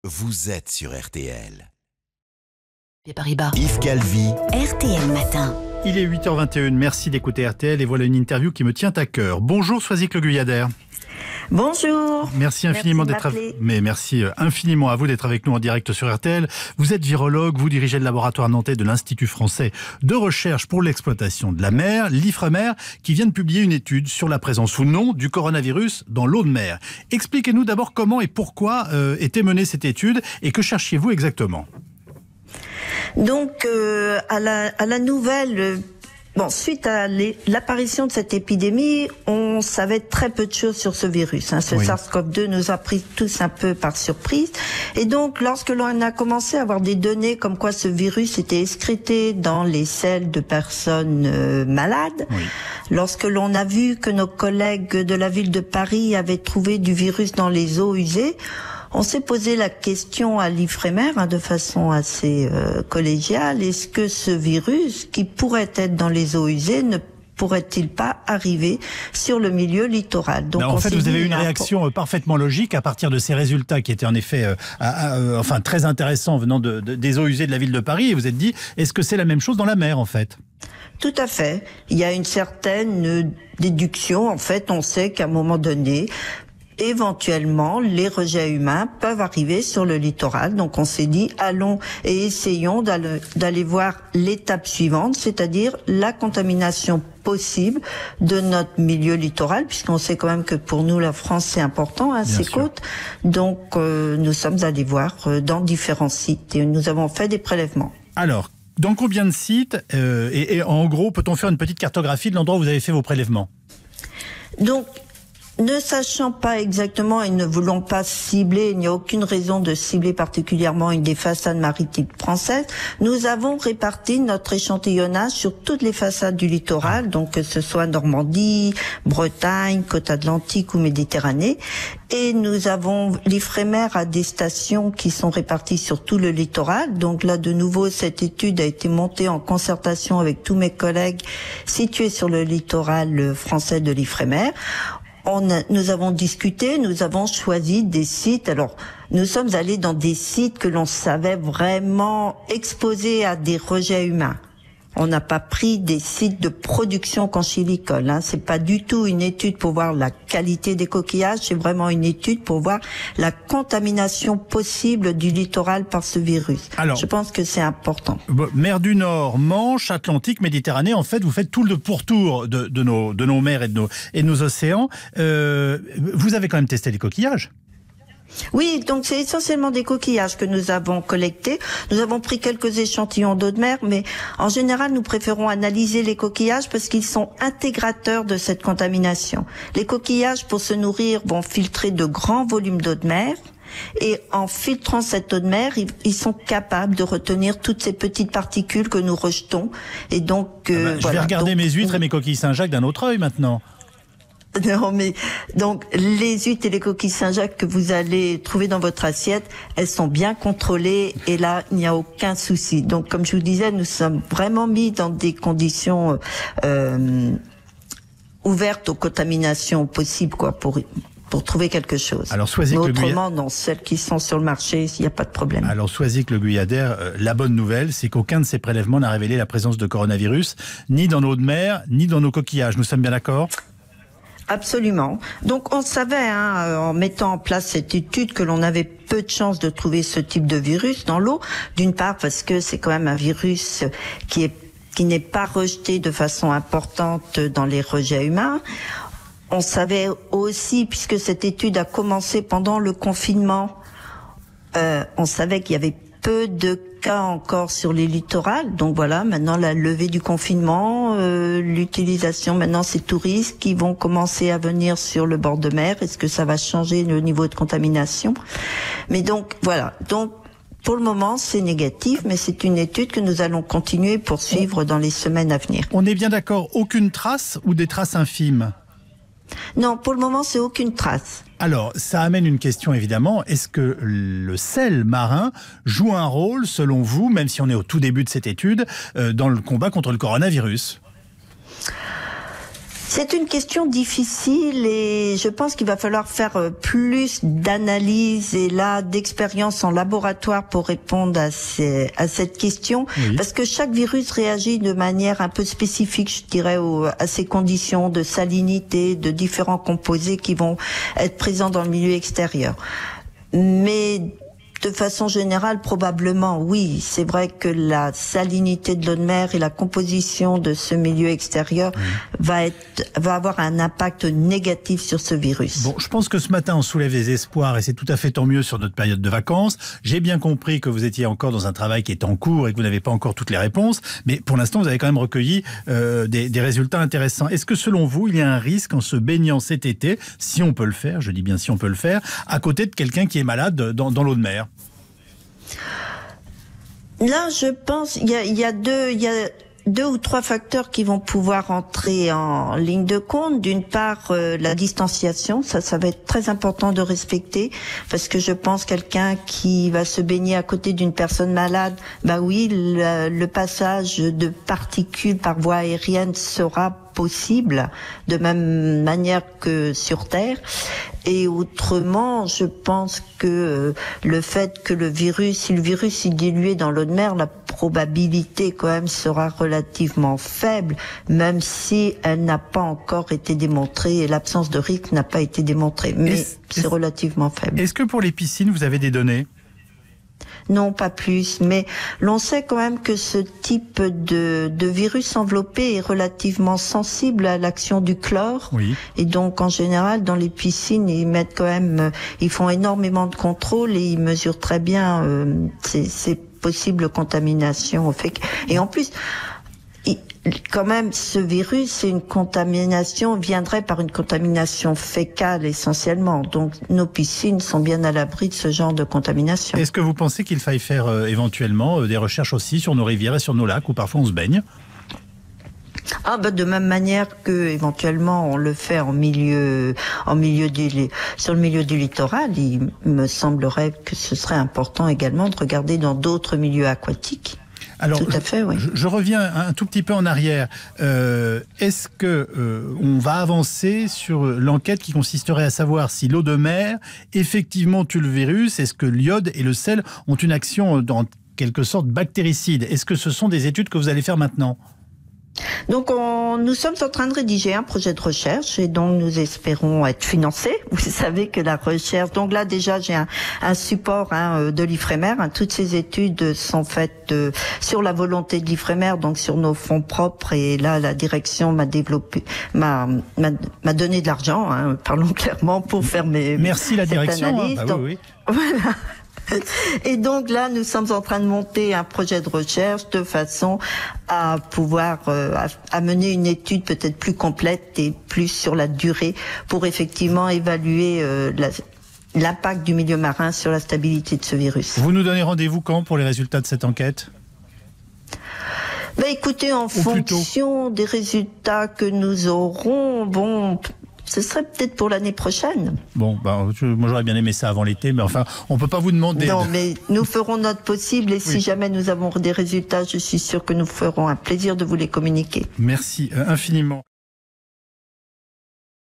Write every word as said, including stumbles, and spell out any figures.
Vous êtes sur R T L. Paribas. Yves Calvi. R T L Matin. Il est huit heures vingt et une, merci d'écouter R T L et voilà une interview qui me tient à cœur. Bonjour Soisic Le Guyader. Bonjour. Merci infiniment merci d'être avec... Mais merci infiniment à vous d'être avec nous en direct sur R T L. Vous êtes virologue, vous dirigez le laboratoire nantais de l'Institut français de recherche pour l'exploitation de la mer, l'Ifremer, qui vient de publier une étude sur la présence ou non du coronavirus dans l'eau de mer. Expliquez-nous d'abord comment et pourquoi euh, était menée cette étude et que cherchiez-vous exactement ? Donc, euh, à, la, à la nouvelle... Euh, Bon, suite à l'apparition de cette épidémie, on savait très peu de choses sur ce virus. Hein. Ce oui. SARS-CoV deux nous a pris tous un peu par surprise. Et donc, lorsque l'on a commencé à avoir des données comme quoi ce virus était excrété dans les selles de personnes euh, malades, oui. lorsque l'on a vu que nos collègues de la ville de Paris avaient trouvé du virus dans les eaux usées, on s'est posé la question à l'Ifremer hein, de façon assez euh, collégiale. Est-ce que ce virus, qui pourrait être dans les eaux usées, ne pourrait-il pas arriver sur le milieu littoral? Donc, non, en on fait, vous avez eu une ah, réaction parfaitement logique à partir de ces résultats qui étaient en effet euh, euh, enfin, très intéressants venant de, de, des eaux usées de la ville de Paris. Et vous êtes dit, est-ce que c'est la même chose dans la mer en fait? Tout à fait. Il y a une certaine déduction. En fait, on sait qu'à un moment donné, éventuellement, les rejets humains peuvent arriver sur le littoral. Donc, on s'est dit, allons et essayons d'aller, d'aller voir l'étape suivante, c'est-à-dire la contamination possible de notre milieu littoral, puisqu'on sait quand même que pour nous, la France, c'est important, hein, ses côtes. Donc, euh, nous sommes allés voir euh, dans différents sites et nous avons fait des prélèvements. Alors, dans combien de sites euh, et, et en gros, peut-on faire une petite cartographie de l'endroit où vous avez fait vos prélèvements? Donc, ne sachant pas exactement et ne voulant pas cibler, il n'y a aucune raison de cibler particulièrement une des façades maritimes françaises, nous avons réparti notre échantillonnage sur toutes les façades du littoral, donc que ce soit Normandie, Bretagne, côte atlantique ou Méditerranée. Et nous avons, l'Ifremer a des stations qui sont réparties sur tout le littoral. Donc là, de nouveau, cette étude a été montée en concertation avec tous mes collègues situés sur le littoral français de l'Ifremer. On a, nous avons discuté, nous avons choisi des sites. Alors, nous sommes allés dans des sites que l'on savait vraiment exposés à des rejets humains. On n'a pas pris des sites de production conchylicole. Hein. C'est pas du tout une étude pour voir la qualité des coquillages. C'est vraiment une étude pour voir la contamination possible du littoral par ce virus. Alors, je pense que c'est important. Mer du Nord, Manche, Atlantique, Méditerranée. En fait, vous faites tout le pourtour de, de nos de nos mers et de nos et de nos océans. Euh, vous avez quand même testé les coquillages? Oui, donc c'est essentiellement des coquillages que nous avons collectés. Nous avons pris quelques échantillons d'eau de mer, mais en général, nous préférons analyser les coquillages parce qu'ils sont intégrateurs de cette contamination. Les coquillages, pour se nourrir, vont filtrer de grands volumes d'eau de mer. Et en filtrant cette eau de mer, ils sont capables de retenir toutes ces petites particules que nous rejetons. Et donc, euh, ah bah, je voilà. vais regarder donc, mes huîtres et mes coquilles Saint-Jacques d'un autre œil maintenant. Non, mais donc les huîtres et les coquilles Saint-Jacques que vous allez trouver dans votre assiette, elles sont bien contrôlées et là, il n'y a aucun souci. Donc, comme je vous disais, nous sommes vraiment mis dans des conditions euh, ouvertes aux contaminations possibles, quoi, pour pour trouver quelque chose. Alors, Soisic mais Le autrement, Guyader... non, celles qui sont sur le marché, il n'y a pas de problème. Alors, Soisic Le Guyader, euh, la bonne nouvelle, c'est qu'aucun de ces prélèvements n'a révélé la présence de coronavirus, ni dans nos eaux de mer, ni dans nos coquillages. Nous sommes bien d'accord ? Absolument. Donc on savait, hein, en mettant en place cette étude, que l'on avait peu de chances de trouver ce type de virus dans l'eau. D'une part parce que c'est quand même un virus qui est qui n'est pas rejeté de façon importante dans les rejets humains. On savait aussi, puisque cette étude a commencé pendant le confinement, euh, on savait qu'il y avait peu de cas encore sur les littorales. Donc voilà, maintenant la levée du confinement, euh, l'utilisation, maintenant ces touristes qui vont commencer à venir sur le bord de mer. Est-ce que ça va changer le niveau de contamination? Mais donc voilà, donc pour le moment c'est négatif, mais c'est une étude que nous allons continuer pour suivre dans les semaines à venir. On est bien d'accord, aucune trace ou des traces infimes? Non, pour le moment, c'est aucune trace. Alors, ça amène une question évidemment. Est-ce que le sel marin joue un rôle, selon vous, même si on est au tout début de cette étude, euh, dans le combat contre le coronavirus ? C'est une question difficile et je pense qu'il va falloir faire plus d'analyse et là d'expérience en laboratoire pour répondre à, ces, à cette question. Oui. Parce que chaque virus réagit de manière un peu spécifique, je dirais, au, à ces conditions de salinité, de différents composés qui vont être présents dans le milieu extérieur. Mais de façon générale, probablement, oui. C'est vrai que la salinité de l'eau de mer et la composition de ce milieu extérieur mmh. va être, va avoir un impact négatif sur ce virus. Bon, je pense que ce matin, on soulève des espoirs et c'est tout à fait tant mieux sur notre période de vacances. J'ai bien compris que vous étiez encore dans un travail qui est en cours et que vous n'avez pas encore toutes les réponses. Mais pour l'instant, vous avez quand même recueilli euh, des, des résultats intéressants. Est-ce que selon vous, il y a un risque en se baignant cet été, si on peut le faire, je dis bien si on peut le faire, à côté de quelqu'un qui est malade dans, dans l'eau de mer ? Là, je pense, il y a, il y a deux, il y a deux ou trois facteurs qui vont pouvoir entrer en ligne de compte. D'une part, euh, la distanciation, ça, ça va être très important de respecter, parce que je pense quelqu'un qui va se baigner à côté d'une personne malade, bah oui, le, le passage de particules par voie aérienne sera possible, de même manière que sur Terre. Et autrement, je pense que euh, le fait que le virus, si le virus est dilué dans l'eau de mer, la probabilité quand même sera relativement faible, même si elle n'a pas encore été démontrée et l'absence de risque n'a pas été démontrée. Mais est-ce, c'est est-ce, relativement faible. Est-ce que pour les piscines, vous avez des données ? Non, pas plus, mais l'on sait quand même que ce type de, de virus enveloppé est relativement sensible à l'action du chlore. Oui. Et donc, en général, dans les piscines, ils mettent quand même, ils font énormément de contrôles et ils mesurent très bien euh, ces, ces possibles contaminations. Et en plus, quand même, ce virus, c'est une contamination, viendrait par une contamination fécale essentiellement. Donc, nos piscines sont bien à l'abri de ce genre de contamination. Est-ce que vous pensez qu'il faille faire euh, éventuellement euh, des recherches aussi sur nos rivières et sur nos lacs où parfois on se baigne ? Ah bah de même manière que éventuellement on le fait en milieu, en milieu du, sur le milieu du littoral, il me semblerait que ce serait important également de regarder dans d'autres milieux aquatiques. Alors, tout à fait, oui. je, je reviens un tout petit peu en arrière. Euh, est-ce que euh, on va avancer sur l'enquête qui consisterait à savoir si l'eau de mer effectivement tue le virus ? Est-ce que l'iode et le sel ont une action en quelque sorte bactéricide ? Est-ce que ce sont des études que vous allez faire maintenant ? Donc, on, nous sommes en train de rédiger un projet de recherche et donc nous espérons être financés. Vous savez que la recherche... Donc là, déjà, j'ai un, un support hein, de l'Ifremer. Hein. Toutes ces études sont faites euh, sur la volonté de l'Ifremer, donc sur nos fonds propres. Et là, la direction m'a développé, m'a, m'a, m'a donné de l'argent, hein, parlons clairement, pour faire mes Merci la direction. Analyse. Hein, bah donc, oui, oui. Voilà. Et donc là, nous sommes en train de monter un projet de recherche de façon à pouvoir euh, à, à mener une étude peut-être plus complète et plus sur la durée pour effectivement évaluer euh, la, l'impact du milieu marin sur la stabilité de ce virus. Vous nous donnez rendez-vous quand pour les résultats de cette enquête ? Ben écoutez, en Ou fonction plutôt. des résultats que nous aurons, bon... Ce serait peut-être pour l'année prochaine. Bon, bah, je, moi j'aurais bien aimé ça avant l'été, mais enfin, on ne peut pas vous demander... Non, de... mais nous ferons notre possible et oui. Si jamais nous avons des résultats, je suis sûre que nous ferons un plaisir de vous les communiquer. Merci euh, infiniment.